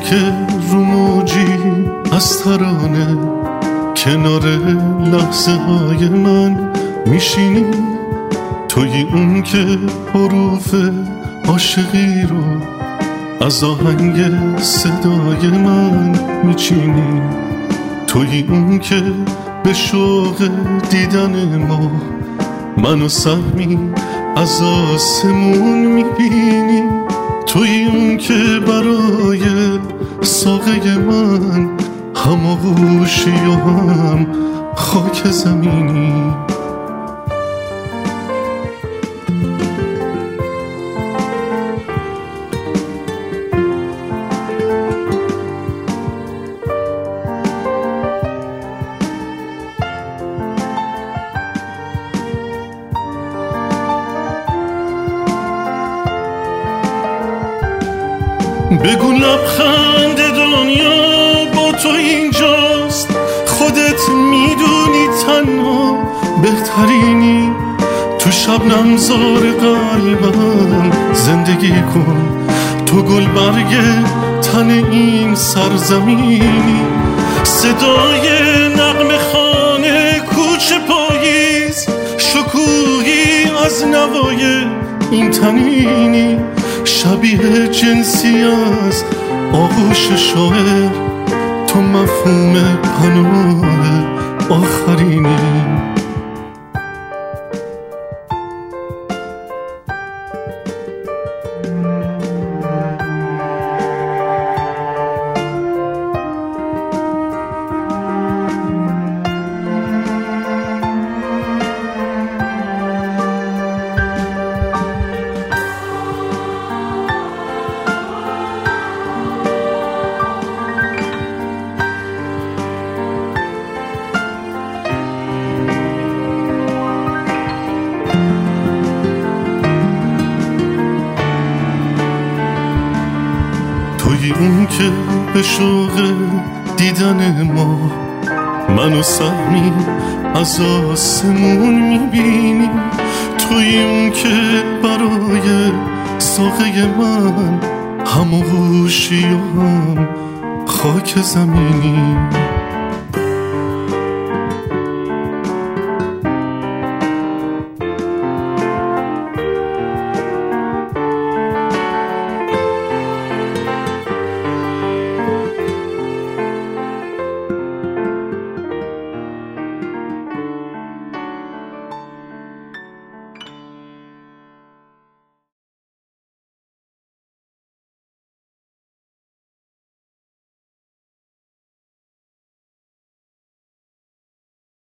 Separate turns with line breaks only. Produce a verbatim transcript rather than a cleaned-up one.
که رو موجی از ترانه کنار لحظه های من میشینی، توی اون که حروف عاشقی رو از آهنگ صدای من میچینی، توی اون که به شوق دیدن ما منو سهمی از آسمون میبینی، توی اون که برای ساقه من هم آغوشی و هم خاک زمینی. بگو لبخند دنیا با تو اینجاست، خودت میدونی تنها بهترینی، تو شبنم زار قلبم زندگی کن، تو گل برگ تن این سرزمینی، صدای نغمه خانه کوچه پاییز، شکوهی از نوای این تنینی، شبیه جنسی از آغوش شاعر، تو مفهوم پناه آخرینی. توی اون که به شوق دیدن ما منو سهمی از آسمون میبینی، توی اون که برای ساقه من هم آغوشی و هم خاک زمینی.